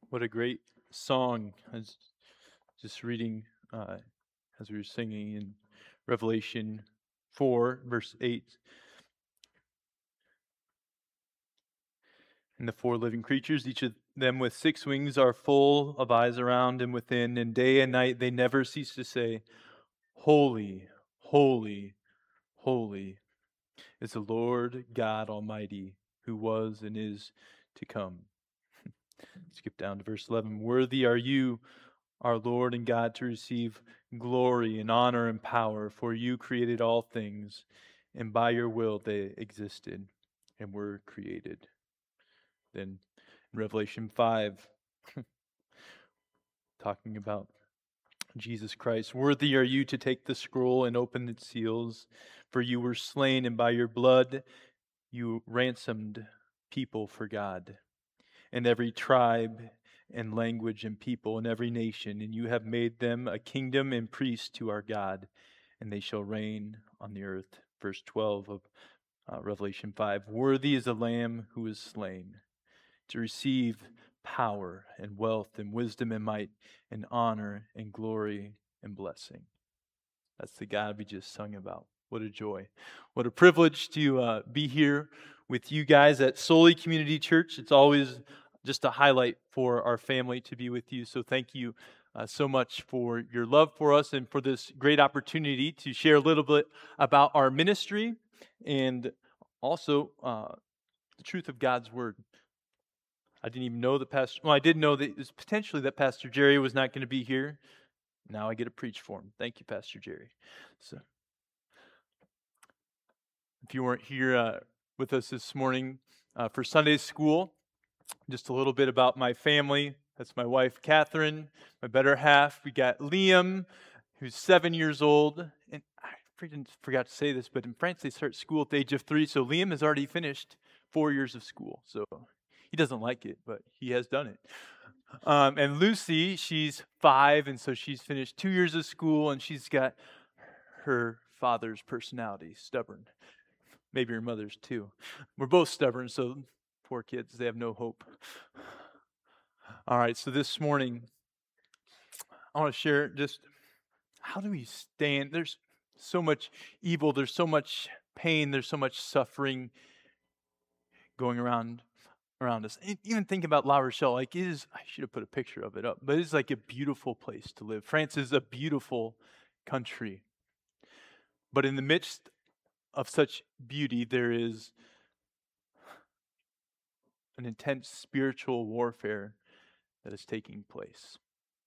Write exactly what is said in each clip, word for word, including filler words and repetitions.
What a great song. I was just reading uh, as we were singing in Revelation four, verse eight. And the four living creatures, each of them with six wings, are full of eyes around and within, and day and night they never cease to say, Holy, holy, holy is the Lord God Almighty, who was and is to come. Skip down to verse eleven. Worthy are you, our Lord and God, to receive glory and honor and power, for you created all things, and by your will they existed and were created. Then in Revelation five, talking about Jesus Christ, worthy are you to take the scroll and open its seals, for you were slain, and by your blood you ransomed people for God, and every tribe and language and people and every nation, and you have made them a kingdom and priests to our God, and they shall reign on the earth. Verse twelve of uh, Revelation five. Worthy is the Lamb who is slain to receive power and wealth and wisdom and might and honor and glory and blessing. That's the God we just sung about. What a joy. What a privilege to uh, be here with you guys at Soli Community Church. It's always just a highlight for our family to be with you. So thank you uh, so much for your love for us and for this great opportunity to share a little bit about our ministry and also uh, the truth of God's Word. I didn't even know that Pastor, well, I did know that it was potentially that Pastor Jerry was not going to be here. Now I get to preach for him. Thank you, Pastor Jerry. So, if you weren't here uh, with us this morning uh, for Sunday school, just a little bit about my family. That's my wife, Catherine, my better half. We got Liam, who's seven years old. And I freaking forgot to say this, but in France, they start school at the age of three. So Liam has already finished four years of school. So he doesn't like it, but he has done it. Um, and Lucy, she's five, and so she's finished two years of school, and she's got her father's personality, stubborn. Maybe her mother's too. We're both stubborn, so poor kids, they have no hope. All right, so this morning, I want to share just how do we stand? There's so much evil, there's so much pain, there's so much suffering going around around us. Even think about La Rochelle, like it is, I should have put a picture of it up, but it's like a beautiful place to live. France is a beautiful country. But in the midst of such beauty, there is an intense spiritual warfare that is taking place.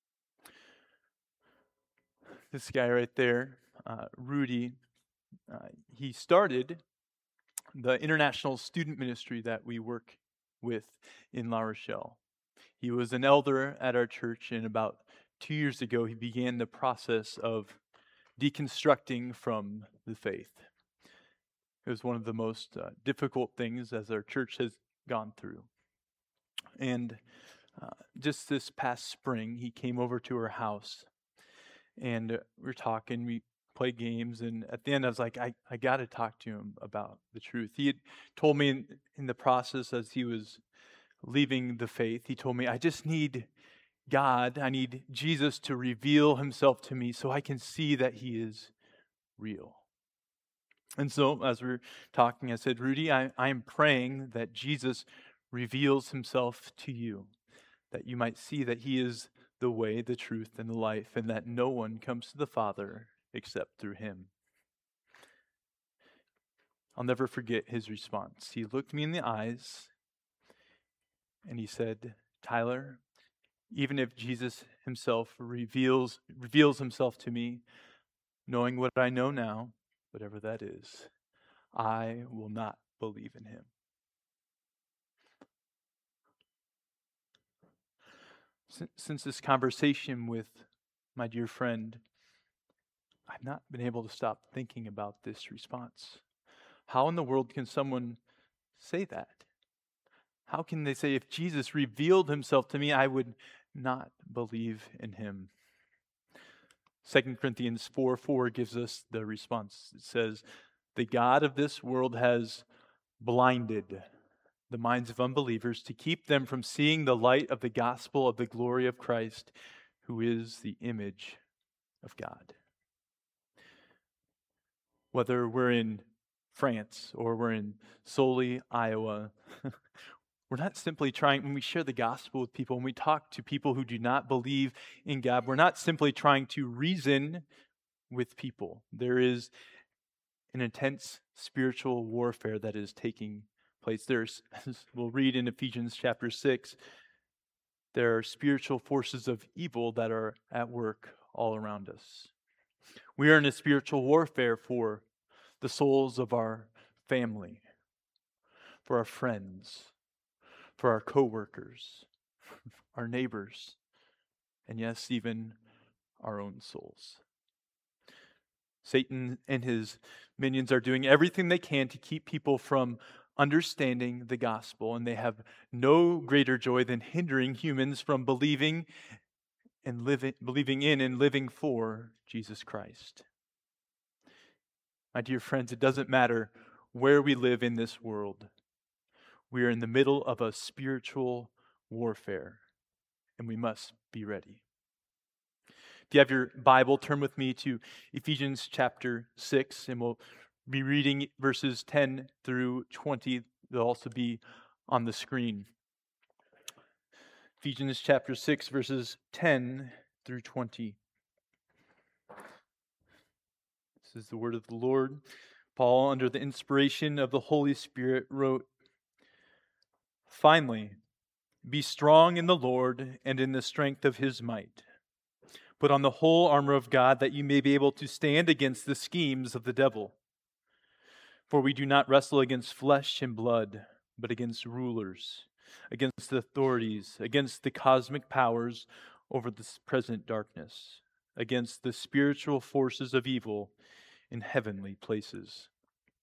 This guy right there, uh, Rudy, uh, he started the international student ministry that we work with in La Rochelle. He was an elder at our church, and about two years ago, he began the process of deconstructing from the faith. It was one of the most uh, difficult things as our church has gone through. And uh, just this past spring, he came over to our house, and we were talking, we played games, and at the end, I was like, I, I got to talk to him about the truth. He had told me in, in the process as he was leaving the faith, he told me, I just need God, I need Jesus to reveal himself to me so I can see that he is real. And so as we we're talking, I said, Rudy, I, I am praying that Jesus reveals himself to you, that you might see that he is the way, the truth, and the life, and that no one comes to the Father except through him. I'll never forget his response. He looked me in the eyes and he said, Tyler, even if Jesus himself reveals reveals himself to me, knowing what I know now, whatever that is, I will not believe in him. Since this conversation with my dear friend, I've not been able to stop thinking about this response. How in the world can someone say that? How can they say, if Jesus revealed himself to me, I would not believe in him? Second Corinthians four four gives us the response. It says, the God of this world has blinded the minds of unbelievers, to keep them from seeing the light of the gospel of the glory of Christ, who is the image of God. Whether we're in France or we're in Soli, Iowa, we're not simply trying, when we share the gospel with people, when we talk to people who do not believe in God, we're not simply trying to reason with people. There is an intense spiritual warfare that is taking place. There's, as we'll read in Ephesians chapter six, there are spiritual forces of evil that are at work all around us. We are in a spiritual warfare for the souls of our family, for our friends, for our coworkers, our neighbors, and yes, even our own souls. Satan and his minions are doing everything they can to keep people from understanding the gospel, and they have no greater joy than hindering humans from believing and living, believing in and living for Jesus Christ. My dear friends, it doesn't matter where we live in this world. We are in the middle of a spiritual warfare, and we must be ready. If you have your Bible, turn with me to Ephesians chapter six, and we'll be reading verses ten through twenty. They'll also be on the screen. Ephesians chapter six, verses ten through twenty. This is the word of the Lord. Paul, under the inspiration of the Holy Spirit, wrote, "Finally, be strong in the Lord and in the strength of his might. Put on the whole armor of God, that you may be able to stand against the schemes of the devil. For we do not wrestle against flesh and blood, but against rulers, against the authorities, against the cosmic powers over this present darkness, against the spiritual forces of evil in heavenly places.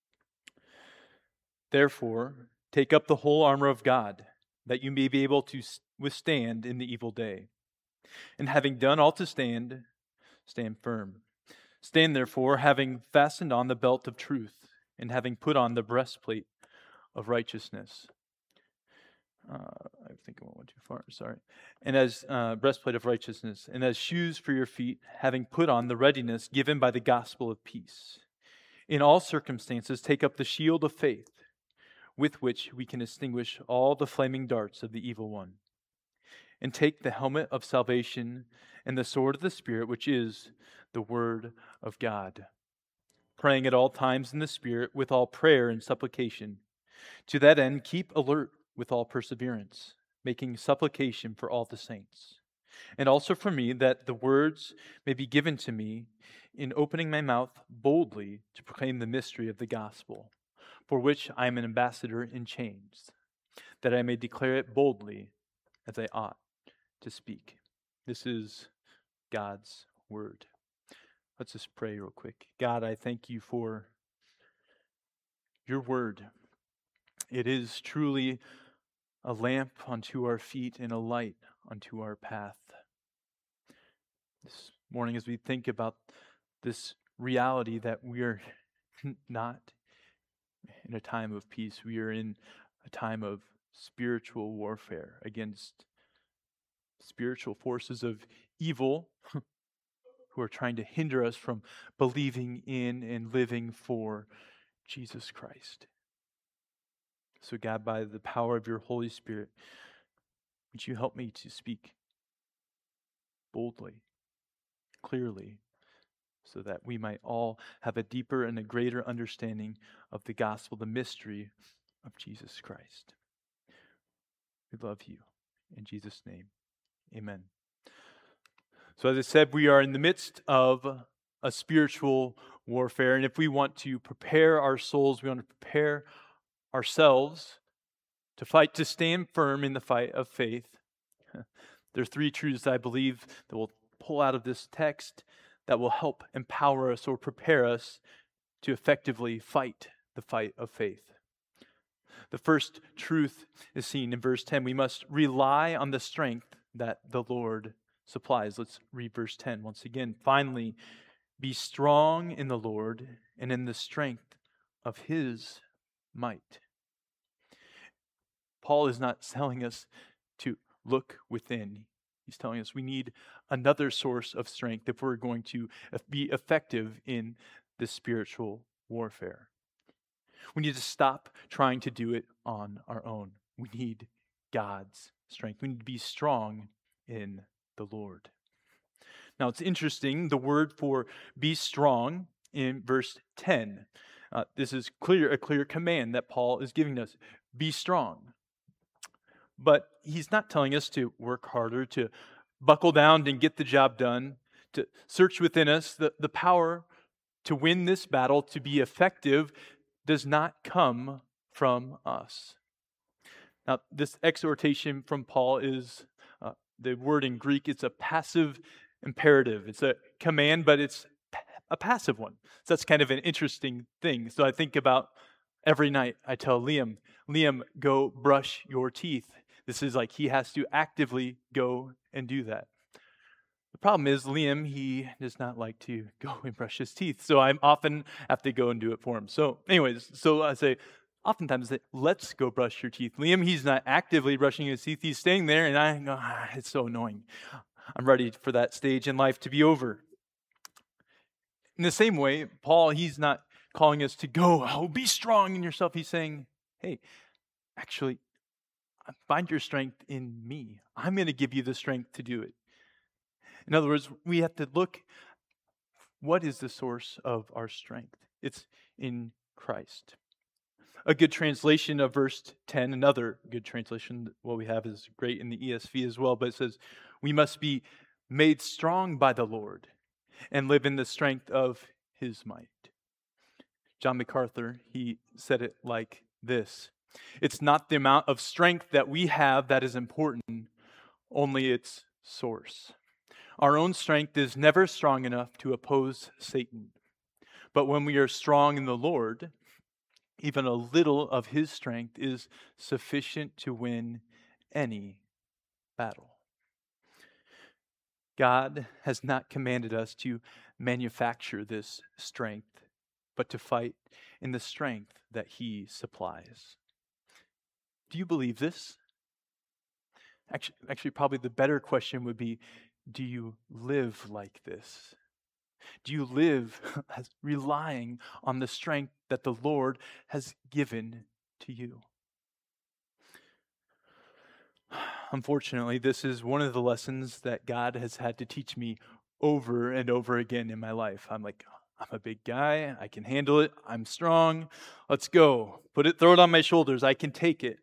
Therefore, take up the whole armor of God, that you may be able to withstand in the evil day. And having done all to stand, stand firm. Stand therefore, having fastened on the belt of truth, and having put on the breastplate of righteousness." Uh, I think I went too far, sorry. And as uh, breastplate of righteousness, and as shoes for your feet, having put on the readiness given by the gospel of peace. In all circumstances, take up the shield of faith, with which we can extinguish all the flaming darts of the evil one. And take the helmet of salvation and the sword of the Spirit, which is the word of God, praying at all times in the Spirit with all prayer and supplication. To that end, keep alert with all perseverance, making supplication for all the saints, and also for me, that the words may be given to me in opening my mouth boldly to proclaim the mystery of the gospel, for which I am an ambassador in chains, that I may declare it boldly as I ought to speak. This is God's word. Let's just pray real quick. God, I thank you for your word. It is truly a lamp unto our feet and a light unto our path. This morning, as we think about this reality that we are not in a time of peace, we are in a time of spiritual warfare against spiritual forces of evil who are trying to hinder us from believing in and living for Jesus Christ. So God, by the power of your Holy Spirit, would you help me to speak boldly, clearly, so that we might all have a deeper and a greater understanding of the gospel, the mystery of Jesus Christ. We love you. In Jesus' name, amen. So as I said, we are in the midst of a spiritual warfare, and if we want to prepare our souls, we want to prepare ourselves to fight, to stand firm in the fight of faith. There are three truths I believe that we'll pull out of this text that will help empower us or prepare us to effectively fight the fight of faith. The first truth is seen in verse ten. We must rely on the strength that the Lord supplies. Let's read verse ten once again. Finally, be strong in the Lord and in the strength of his might. Paul is not telling us to look within. He's telling us we need another source of strength if we're going to be effective in this spiritual warfare. We need to stop trying to do it on our own. We need God's strength. We need to be strong in the Lord. Now, it's interesting, the word for be strong in verse ten. Uh, this is clear, a clear command that Paul is giving us. Be strong. But he's not telling us to work harder, to buckle down and get the job done, to search within us. The, the power to win this battle, to be effective, does not come from us. Now, this exhortation from Paul is, uh, the word in Greek, it's a passive imperative. It's a command, but it's a passive one. So that's kind of an interesting thing. So I think about every night I tell Liam, Liam, go brush your teeth. This is like he has to actively go and do that. The problem is Liam, he does not like to go and brush his teeth. So I often have to go and do it for him. So anyways, so I say, oftentimes, let's go brush your teeth. Liam, he's not actively brushing his teeth. He's staying there, and I go, ah, it's so annoying. I'm ready for that stage in life to be over. In the same way, Paul, he's not calling us to go, oh, be strong in yourself. He's saying, hey, actually, find your strength in me. I'm going to give you the strength to do it. In other words, we have to look, what is the source of our strength? It's in Christ. A good translation of verse ten, another good translation, what we have is great in the E S V as well, but it says, we must be made strong by the Lord and live in the strength of his might. John MacArthur, he said it like this: it's not the amount of strength that we have that is important, only its source. Our own strength is never strong enough to oppose Satan. But when we are strong in the Lord, even a little of his strength is sufficient to win any battle. God has not commanded us to manufacture this strength, but to fight in the strength that he supplies. Do you believe this? Actually, actually, probably the better question would be, do you live like this? Do you live as relying on the strength that the Lord has given to you? Unfortunately, this is one of the lessons that God has had to teach me over and over again in my life. I'm like, I'm a big guy. I can handle it. I'm strong. Let's go. Put it, throw it on my shoulders. I can take it.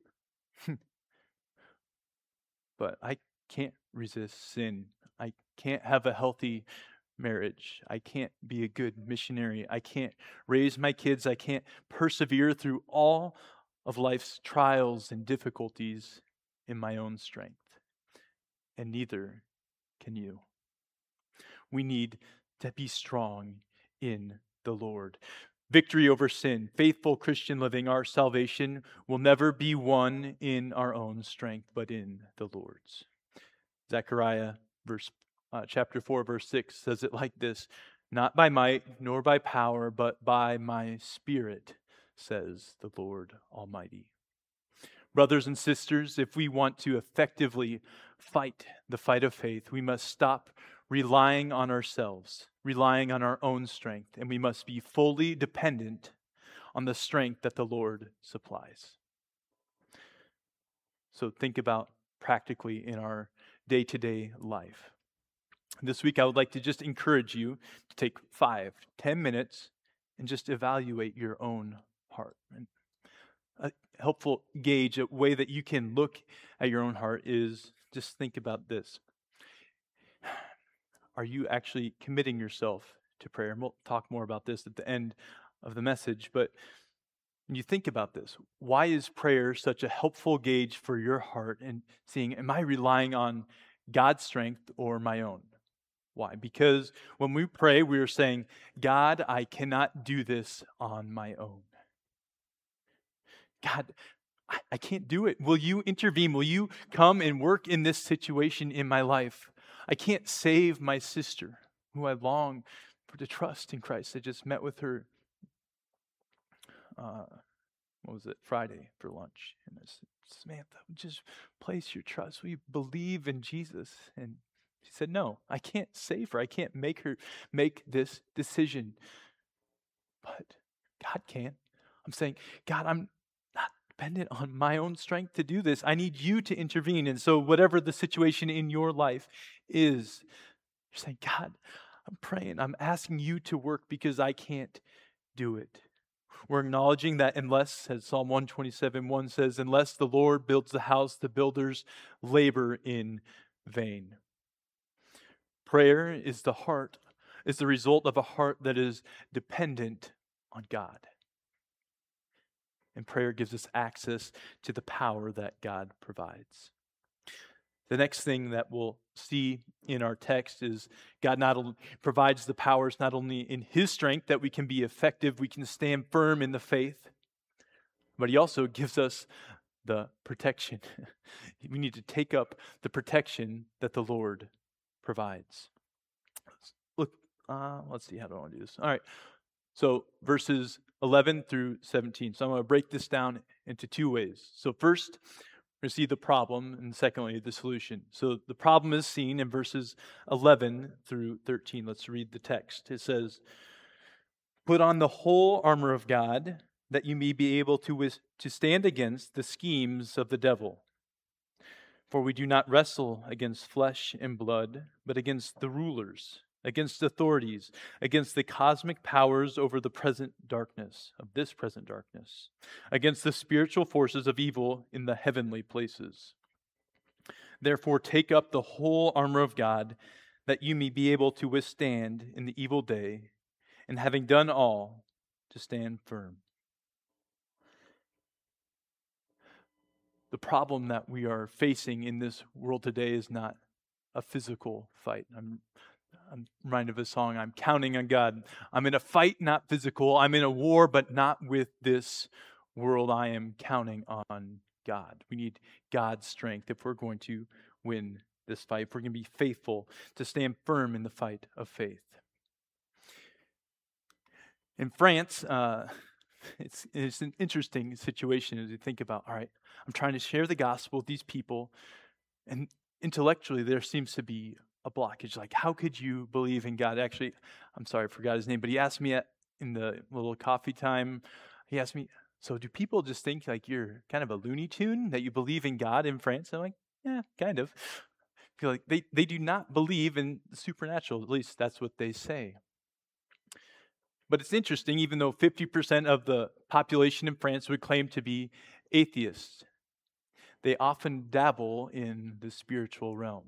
But I can't resist sin. I can't have a healthy marriage. I can't be a good missionary. I can't raise my kids. I can't persevere through all of life's trials and difficulties in my own strength. And neither can you. We need to be strong in the Lord. Victory over sin, faithful Christian living, our salvation will never be won in our own strength, but in the Lord's. Zechariah verse uh, chapter four, verse six says it like this: not by might nor by power, but by my Spirit, says the Lord Almighty. Brothers and sisters, if we want to effectively fight the fight of faith, we must stop relying on ourselves, relying on our own strength, and we must be fully dependent on the strength that the Lord supplies. So think about practically in our day-to-day life. This week, I would like to just encourage you to take five, ten minutes and just evaluate your own heart. And a helpful gauge, a way that you can look at your own heart is just think about this. Are you actually committing yourself to prayer? And we'll talk more about this at the end of the message. But when you think about this, why is prayer such a helpful gauge for your heart and seeing, am I relying on God's strength or my own? Why? Because when we pray, we are saying, God, I cannot do this on my own. God, I, I can't do it. Will you intervene? Will you come and work in this situation in my life? I can't save my sister, who I long for to trust in Christ. I just met with her uh, what was it, Friday for lunch. And I said, Samantha, just place your trust. We believe in Jesus. And she said, no, I can't save her. I can't make her make this decision. But God can. I'm saying, God, I'm not dependent on my own strength to do this. I need you to intervene. And so whatever the situation in your life is, you're saying, God, I'm praying. I'm asking you to work because I can't do it. We're acknowledging that unless, as Psalm one twenty-seven one says, unless the Lord builds the house, the builders labor in vain. Prayer is the heart, is the result of a heart that is dependent on God. And prayer gives us access to the power that God provides. The next thing that we'll see in our text is God not only provides the powers not only in His strength that we can be effective, we can stand firm in the faith, but He also gives us the protection. We need to take up the protection that the Lord provides. Look, uh, let's see, how do I want to do this? All right, so verses eleven through seventeen. So I'm going to break this down into two ways. So first, we're going to see the problem, and secondly, the solution. So the problem is seen in verses eleven through thirteen. Let's read the text. It says, "Put on the whole armor of God, that you may be able to, wis- to stand against the schemes of the devil. For we do not wrestle against flesh and blood, but against the rulers, against authorities, against the cosmic powers over the present darkness, of this present darkness, against the spiritual forces of evil in the heavenly places. Therefore, take up the whole armor of God, that you may be able to withstand in the evil day, and having done all, to stand firm." The problem that we are facing in this world today is not a physical fight. I'm, I'm reminded of a song, I'm counting on God. I'm in a fight, not physical. I'm in a war, but not with this world. I am counting on God. We need God's strength if we're going to win this fight, if we're going to be faithful, to stand firm in the fight of faith. In France, uh, It's, it's an interesting situation as you think about, all right, I'm trying to share the gospel with these people, and intellectually there seems to be a blockage. Like, how could you believe in God? Actually, I'm sorry, I forgot his name, but he asked me at, in the little coffee time, he asked me, so do people just think like you're kind of a Looney Tune, that you believe in God in France? I'm like, yeah, kind of. I feel like they, they do not believe in the supernatural, at least that's what they say. But it's interesting, even though fifty percent of the population in France would claim to be atheists, they often dabble in the spiritual realm.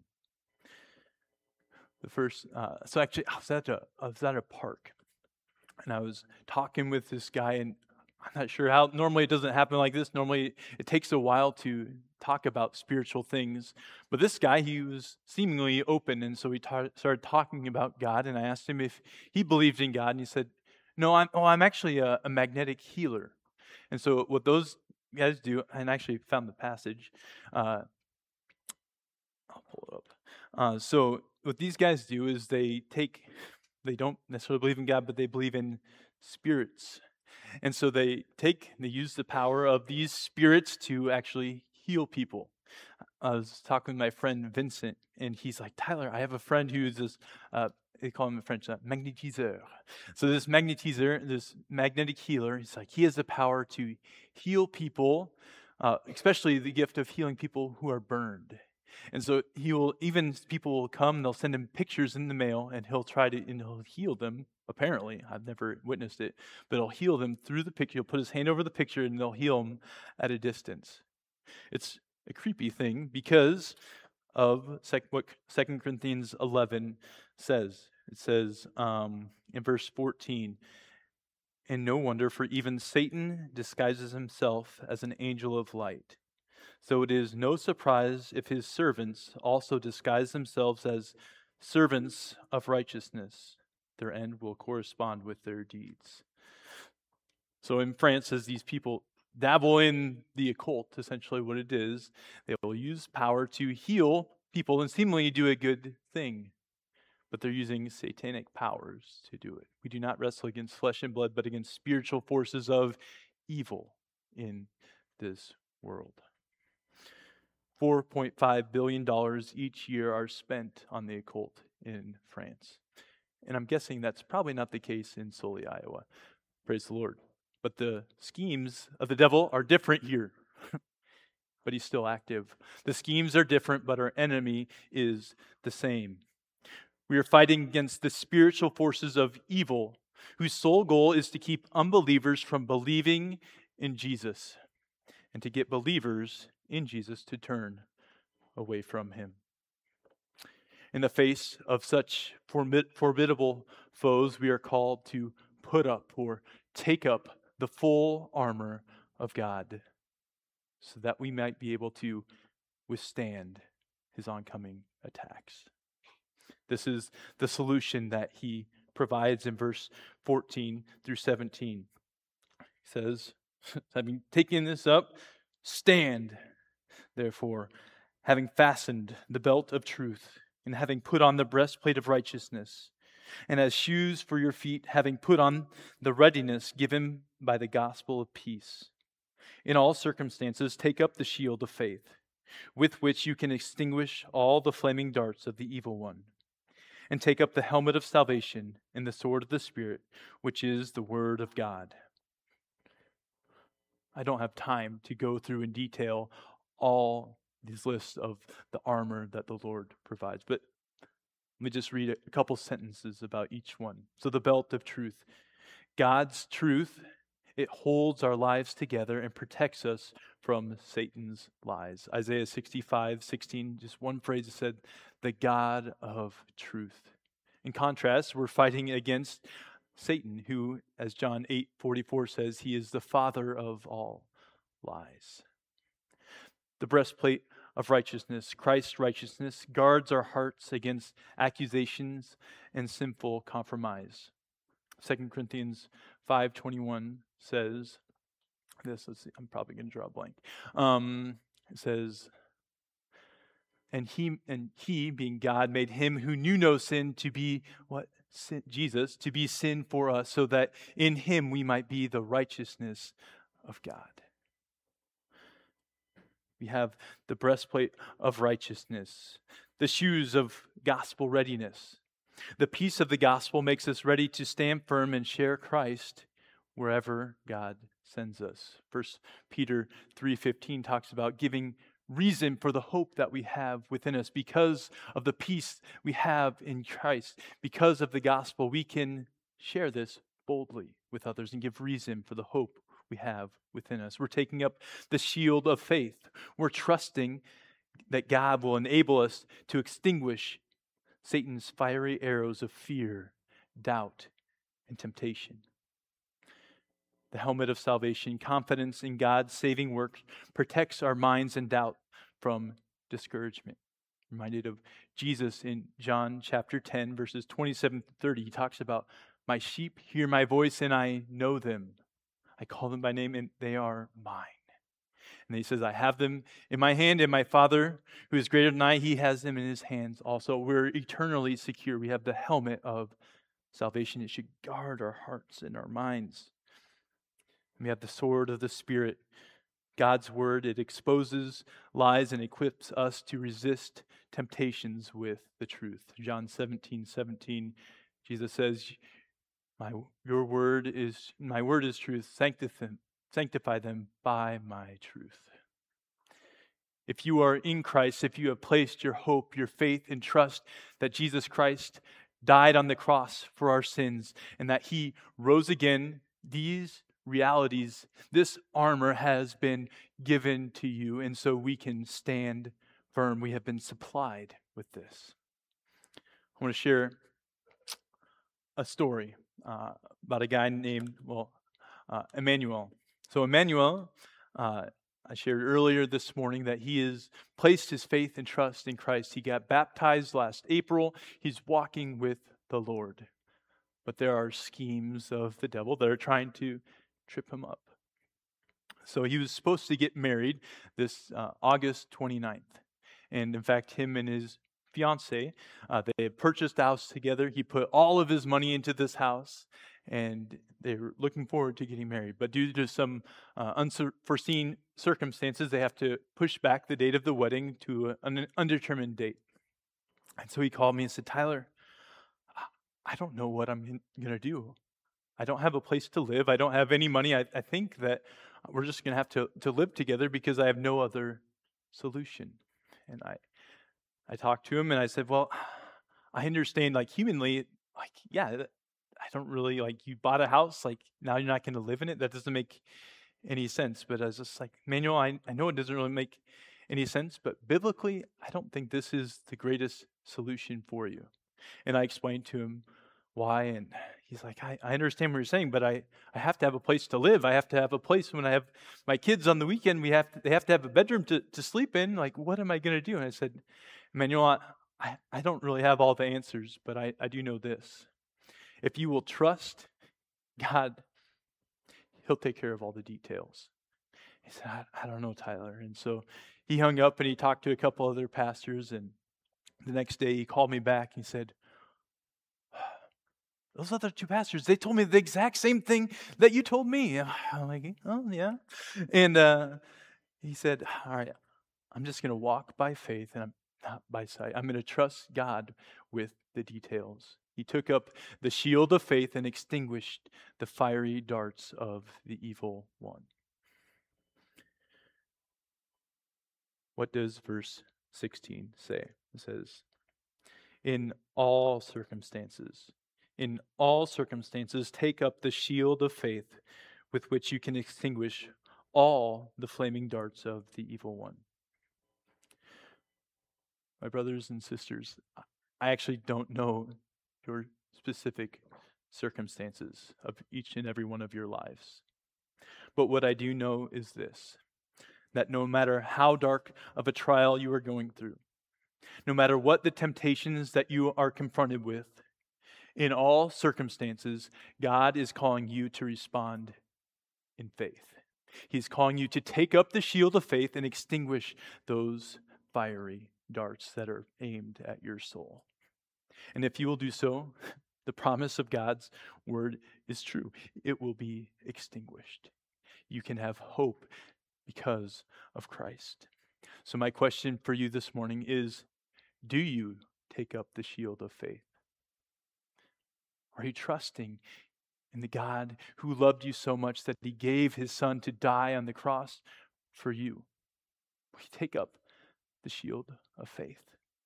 The first, uh, so actually, I was, at a, I was at a park, and I was talking with this guy, and I'm not sure how, normally it doesn't happen like this. Normally it takes a while to talk about spiritual things. But this guy, he was seemingly open, and so we ta- started talking about God, and I asked him if he believed in God, and he said, no, I'm, oh, I'm actually a, a magnetic healer. And so what those guys do, and I actually found the passage. Uh, I'll pull it up. Uh, so what these guys do is they take, they don't necessarily believe in God, but they believe in spirits. And so they take, they use the power of these spirits to actually heal people. I was talking with my friend Vincent, and he's like, Tyler, I have a friend who's this, uh, they call him in French, uh, magnétiseur. So this magnétiseur, this magnetic healer, he's like, he has the power to heal people, uh, especially the gift of healing people who are burned. And so he will, even people will come, they'll send him pictures in the mail, and he'll try to, and he'll heal them. Apparently, I've never witnessed it, but he'll heal them through the picture. He'll put his hand over the picture, and they'll heal them at a distance. It's a creepy thing because of sec- what Second Corinthians eleven says. It says um, in verse fourteen, "And no wonder, for even Satan disguises himself as an angel of light. So it is no surprise if his servants also disguise themselves as servants of righteousness. Their end will correspond with their deeds." So in France, as these people dabble in the occult, essentially what it is, they will use power to heal people and seemingly do a good thing. But they're using satanic powers to do it. We do not wrestle against flesh and blood, but against spiritual forces of evil in this world. four point five billion dollars each year are spent on the occult in France. And I'm guessing that's probably not the case in Sully, Iowa. Praise the Lord. But the schemes of the devil are different here. But he's still active. The schemes are different, but our enemy is the same. We are fighting against the spiritual forces of evil, whose sole goal is to keep unbelievers from believing in Jesus and to get believers in Jesus to turn away from him. In the face of such formid- formidable foes, we are called to put up or take up the full armor of God, so that we might be able to withstand his oncoming attacks. This is the solution that he provides in verse fourteen through seventeen. He says, having taken this up, stand, therefore, having fastened the belt of truth, and having put on the breastplate of righteousness, and as shoes for your feet, having put on the readiness given by the gospel of peace. In all circumstances, take up the shield of faith, with which you can extinguish all the flaming darts of the evil one. And take up the helmet of salvation and the sword of the Spirit, which is the word of God. I don't have time to go through in detail all these lists of the armor that the Lord provides, but let me just read a couple sentences about each one. So the belt of truth. God's truth, it holds our lives together and protects us from Satan's lies. Isaiah sixty-five sixteen, just one phrase, it said, the God of truth. In contrast, we're fighting against Satan, who, as John eight forty-four says, he is the father of all lies. The breastplate of righteousness, Christ's righteousness, guards our hearts against accusations and sinful compromise. Second Corinthians five twenty-one says this. Let's see, I'm probably going to draw a blank. Um, it says, and he, and he, being God, made him who knew no sin to be, what? Sin, Jesus, to be sin for us, so that in him we might be the righteousness of God. We have the breastplate of righteousness, the shoes of gospel readiness. The peace of the gospel makes us ready to stand firm and share Christ wherever God sends us. First Peter three fifteen talks about giving reason for the hope that we have within us. Because of the peace we have in Christ, because of the gospel, we can share this boldly with others and give reason for the hope we have within us. We're taking up the shield of faith. We're trusting that God will enable us to extinguish Satan's fiery arrows of fear, doubt, and temptation. The helmet of salvation, confidence in God's saving work, protects our minds and doubt from discouragement. Reminded of Jesus in John chapter ten, verses twenty-seven to thirty. He talks about, my sheep hear my voice and I know them. I call them by name and they are mine. And he says, I have them in my hand, and my Father, who is greater than I, he has them in his hands also. We're eternally secure. We have the helmet of salvation. It should guard our hearts and our minds. We have the sword of the Spirit, God's word. It exposes lies and equips us to resist temptations with the truth. John seventeen seventeen, Jesus says, My your word is my word is truth. Sanctify them, sanctify them by my truth. If you are in Christ, if you have placed your hope, your faith, and trust that Jesus Christ died on the cross for our sins and that he rose again, these realities, this armor has been given to you, and so we can stand firm. We have been supplied with this. I want to share a story uh, about a guy named, well, uh, Emmanuel. So Emmanuel, uh, I shared earlier this morning that he has placed his faith and trust in Christ. He got baptized last April. He's walking with the Lord. But there are schemes of the devil that are trying to trip him up. So he was supposed to get married this uh, August twenty-ninth. And in fact, him and his fiance, uh, they had purchased a house together. He put all of his money into this house. and they were looking forward to getting married. But due to some uh, unforeseen circumstances, they have to push back the date of the wedding to a- an undetermined date. And so he called me and said, Tyler, I don't know what I'm going to do. I don't have a place to live. I don't have any money. I, I think that we're just going to have to to live together because I have no other solution. And I, I talked to him and I said, well, I understand, like, humanly, like, yeah, that- I don't really, like, you bought a house, like, now you're not going to live in it. That doesn't make any sense. But I was just like, Manuel, I, I know it doesn't really make any sense, but biblically, I don't think this is the greatest solution for you. And I explained to him why, and he's like, I, I understand what you're saying, but I, I have to have a place to live. I have to have a place when I have my kids on the weekend. We have to, they have to have a bedroom to, to sleep in. Like, what am I going to do? And I said, Emmanuel, I, I don't really have all the answers, but I, I do know this. If you will trust God, He'll take care of all the details. He said, I, I don't know, Tyler. And so he hung up and he talked to a couple other pastors, and the next day he called me back. He said, those other two pastors, they told me the exact same thing that you told me. I'm like, oh, yeah. And uh, he said, all right, I'm just going to walk by faith and I'm not by sight. I'm going to trust God with the details. He took up the shield of faith and extinguished the fiery darts of the evil one. What does verse sixteen say? It says, in all circumstances, in all circumstances, take up the shield of faith with which you can extinguish all the flaming darts of the evil one. My brothers and sisters, I actually don't know your specific circumstances of each and every one of your lives. But what I do know is this, that no matter how dark of a trial you are going through, no matter what the temptations that you are confronted with, in all circumstances, God is calling you to respond in faith. He's calling you to take up the shield of faith and extinguish those fiery darts that are aimed at your soul. And if you will do so, the promise of God's word is true. It will be extinguished. You can have hope because of Christ. So my question for you this morning is, do you take up the shield of faith? Are you trusting in the God who loved you so much that he gave his son to die on the cross for you? We take up the shield of faith.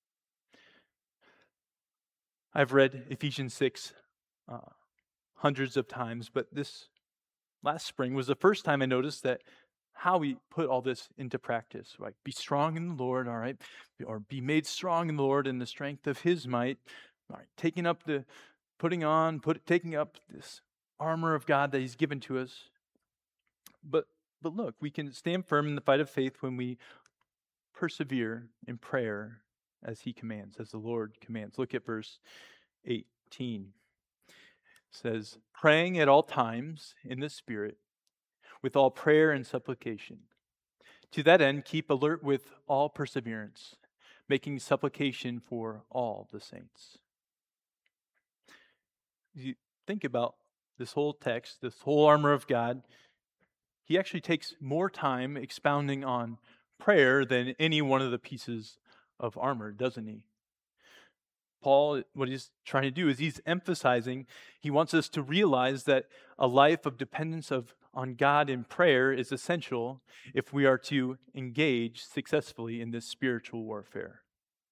I've read Ephesians six uh, hundreds of times, but this last spring was the first time I noticed that how we put all this into practice. Like, be strong in the Lord, all right? Or be made strong in the Lord in the strength of his might. All right, taking up the, putting on, put, taking up this armor of God that he's given to us. But but look, we can stand firm in the fight of faith when we persevere in prayer as he commands, as the Lord commands. Look at verse eighteen. It says, praying at all times in the Spirit, with all prayer and supplication. To that end, keep alert with all perseverance, making supplication for all the saints. You think about this whole text, this whole armor of God. He actually takes more time expounding on prayer than any one of the pieces of armor, doesn't he? Paul, what he's trying to do is he's emphasizing, he wants us to realize that a life of dependence of on God in prayer is essential if we are to engage successfully in this spiritual warfare.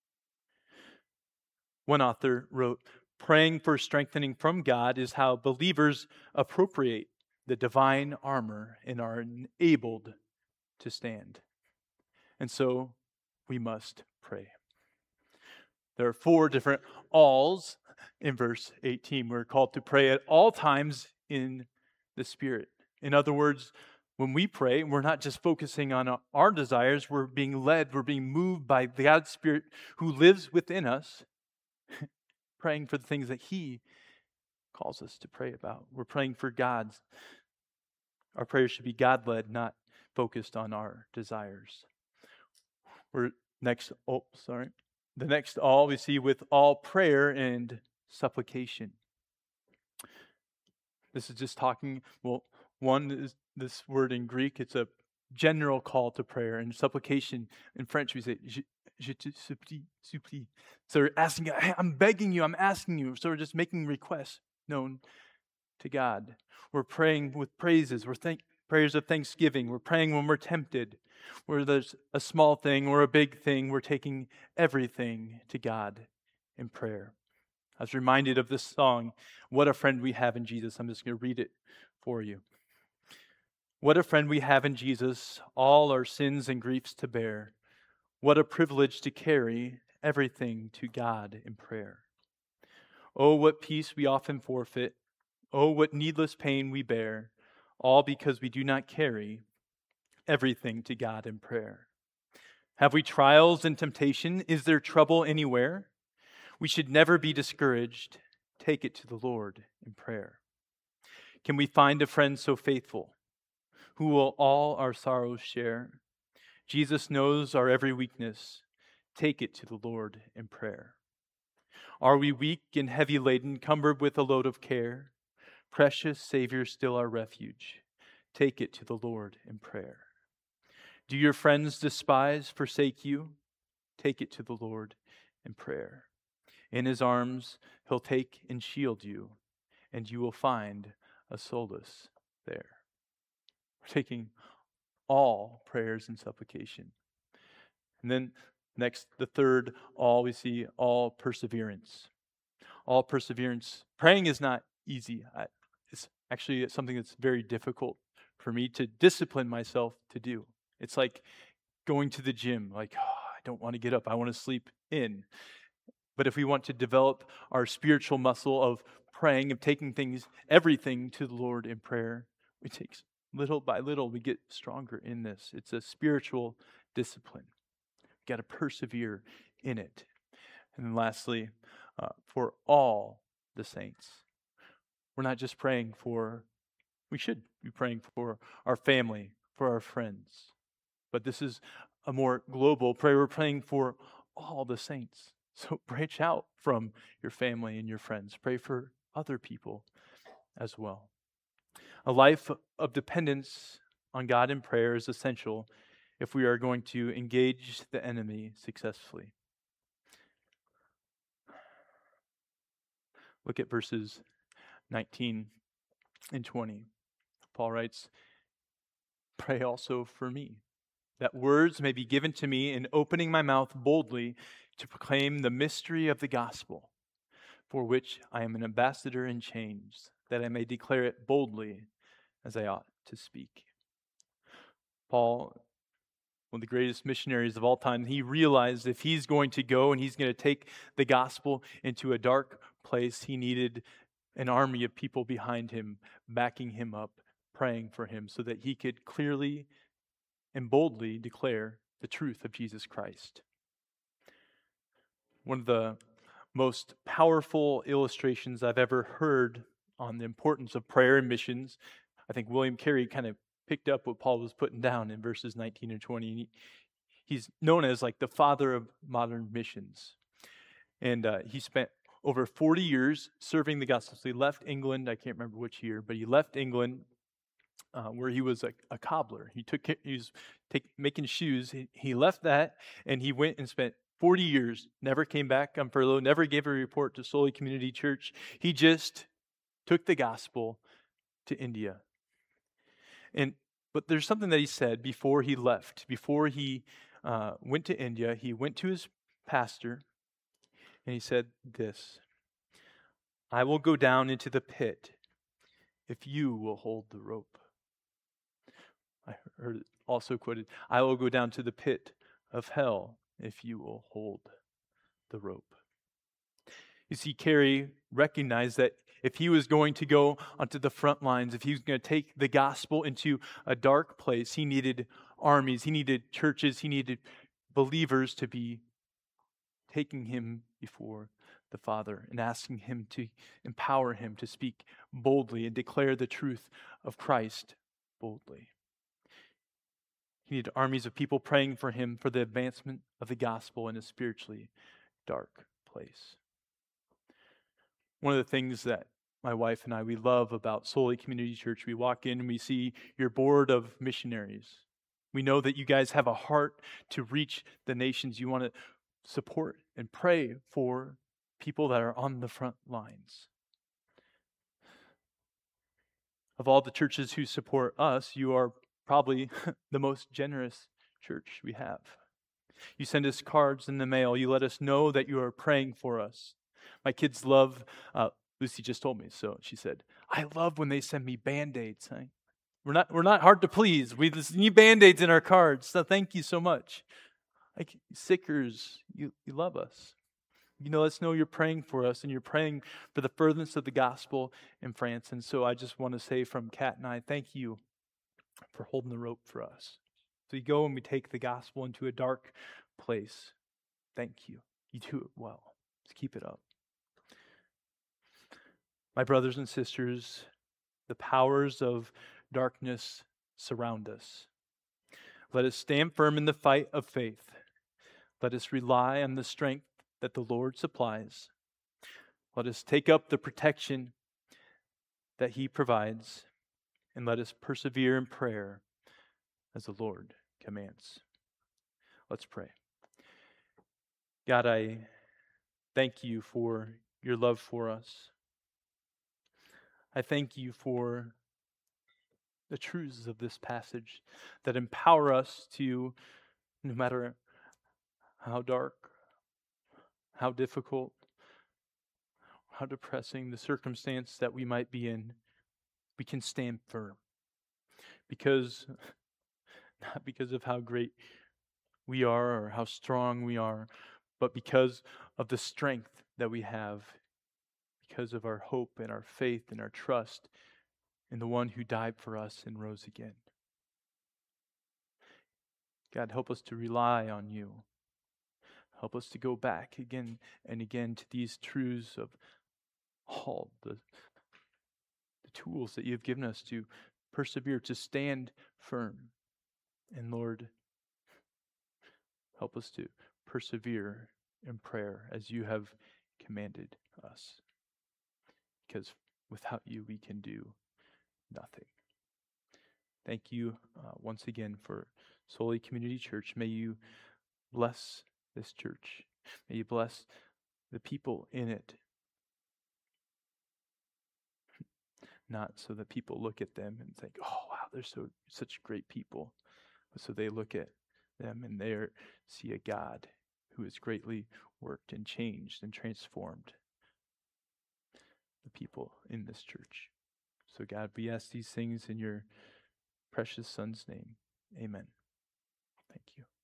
One author wrote, praying for strengthening from God is how believers appropriate the divine armor and are enabled to stand. And so we must pray. There are four different alls in verse eighteen. We're called to pray at all times in the Spirit. In other words, when we pray, we're not just focusing on our desires, we're being led, we're being moved by God's Spirit who lives within us, praying for the things that he calls us to pray about. We're praying for God's. Our prayers should be God-led, not focused on our desires. We're next, oh, sorry. The next all we see with all prayer and supplication. This is just talking, well, one is this word in Greek, it's a general call to prayer. And supplication in French, we say, je, je te supplie, supplie. So we're asking, hey, I'm begging you, I'm asking you. So we're just making requests known to God. We're praying with praises. We're thank prayers of thanksgiving. We're praying when we're tempted. Where there's a small thing or a big thing, we're taking everything to God in prayer. I was reminded of this song, What a Friend We Have in Jesus. I'm just going to read it for you. What a friend we have in Jesus, all our sins and griefs to bear. What a privilege to carry everything to God in prayer. Oh, what peace we often forfeit. Oh, what needless pain we bear, all because we do not carry everything to God in prayer. Have we trials and temptation? Is there trouble anywhere? We should never be discouraged. Take it to the Lord in prayer. Can we find a friend so faithful, who will all our sorrows share? Jesus knows our every weakness. Take it to the Lord in prayer. Are we weak and heavy laden, cumbered with a load of care? Precious Savior, still our refuge. Take it to the Lord in prayer. Do your friends despise, forsake you? Take it to the Lord in prayer. In his arms, he'll take and shield you, and you will find a solace there. We're taking all prayers and supplication. And then next, the third, all we see, all perseverance. All perseverance. Praying is not easy. I, it's actually something that's very difficult for me to discipline myself to do. It's like going to the gym, like, oh, I don't want to get up, I want to sleep in. But if we want to develop our spiritual muscle of praying, of taking things, everything to the Lord in prayer, it takes little by little, we get stronger in this. It's a spiritual discipline. We've got to persevere in it. And then lastly, uh, for all the saints. We're not just praying for, we should be praying for our family, for our friends. But this is a more global prayer. We're praying for all the saints. So branch out from your family and your friends. Pray for other people as well. A life of dependence on God in prayer is essential if we are going to engage the enemy successfully. Look at verses nineteen and twenty. Paul writes, "Pray also for me, that words may be given to me in opening my mouth boldly to proclaim the mystery of the gospel, for which I am an ambassador in chains, that I may declare it boldly as I ought to speak." Paul, one of the greatest missionaries of all time, he realized if he's going to go and he's going to take the gospel into a dark place, he needed an army of people behind him, backing him up, praying for him, so that he could clearly and boldly declare the truth of Jesus Christ. One of the most powerful illustrations I've ever heard on the importance of prayer and missions, I think William Carey kind of picked up what Paul was putting down in verses nineteen and twenty. He, he's known as like the father of modern missions. And uh, he spent over forty years serving the gospel. So he left England, I can't remember which year, but he left England uh, where he was a, a cobbler. He took he was take, making shoes. He, he left that and he went and spent forty years, never came back on furlough, never gave a report to Soli Community Church. He just took the gospel to India. And but there's something that he said before he left, before he uh, went to India. He went to his pastor and he said this: "I will go down into the pit if you will hold the rope." I heard it also quoted, "I will go down to the pit of hell if you will hold the rope." You see, Carey recognized that if he was going to go onto the front lines, if he was going to take the gospel into a dark place, he needed armies, he needed churches, he needed believers to be taking him before the Father and asking him to empower him to speak boldly and declare the truth of Christ boldly. He needed armies of people praying for him for the advancement of the gospel in a spiritually dark place. One of the things that my wife and I, we love about Soli Community Church. We walk in and we see your board of missionaries. We know that you guys have a heart to reach the nations. You want to support and pray for people that are on the front lines. Of all the churches who support us, you are probably the most generous church we have. You send us cards in the mail. You let us know that you are praying for us. My kids love, uh, Lucy just told me, so she said, I love when they send me Band-Aids. I, we're not we're not hard to please. We just need Band-Aids in our cards, so thank you so much. Like Sickers, you, you love us. You know, let us know you're praying for us, and you're praying for the furtherance of the gospel in France. And so I just want to say from Kat and I, thank you for holding the rope for us. So we go and we take the gospel into a dark place. Thank you. You do it well. Just keep it up. My brothers and sisters, the powers of darkness surround us. Let us stand firm in the fight of faith. Let us rely on the strength that the Lord supplies. Let us take up the protection that He provides, and let us persevere in prayer as the Lord commands. Let's pray. God, I thank you for your love for us. I thank you for the truths of this passage that empower us to, no matter how dark, how difficult, how depressing the circumstance that we might be in, we can stand firm. Because, not because of how great we are or how strong we are, but because of the strength that we have, because of our hope and our faith and our trust in the one who died for us and rose again. God, help us to rely on you. Help us to go back again and again to these truths of all the, the tools that you've given us to persevere, to stand firm. And Lord, help us to persevere in prayer as you have commanded us. Because without you, we can do nothing. Thank you uh, once again for Soli Community Church. May you bless this church. May you bless the people in it. Not so that people look at them and think, oh, wow, they're so such great people. But so they look at them and they see a God who has greatly worked and changed and transformed the people in this church. So God, we ask these things in your precious Son's name. Amen. Thank you.